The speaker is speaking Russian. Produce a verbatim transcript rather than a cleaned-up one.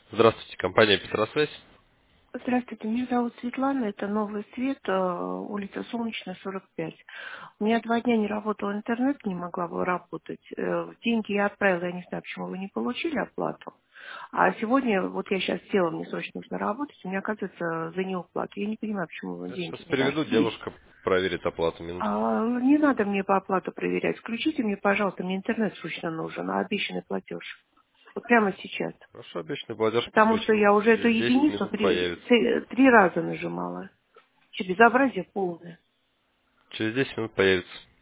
Здравствуйте, компания Петросвязь. Здравствуйте, меня зовут Светлана, это Новый Свет, э, улица Солнечная, сорок пять. У меня два дня не работал интернет, не могла бы работать. Э, Деньги я отправила, я не знаю, почему вы не получили оплату. А сегодня, вот я сейчас села, мне срочно нужно работать, у меня, оказывается, за неуплату. Я не понимаю, почему вы Я сейчас деньги не переведу, дошли. девушка проверит оплату минутку. А, не надо мне по оплату проверять. Включите мне, пожалуйста, мне интернет срочно нужен, а обещанный платеж. Вот прямо сейчас. Хорошо, обещанный платеж Потому что включен. я уже эту Через десять единицу минут три, появится. ц- три раза нажимала. Что, безобразие полное. Через десять минут появится.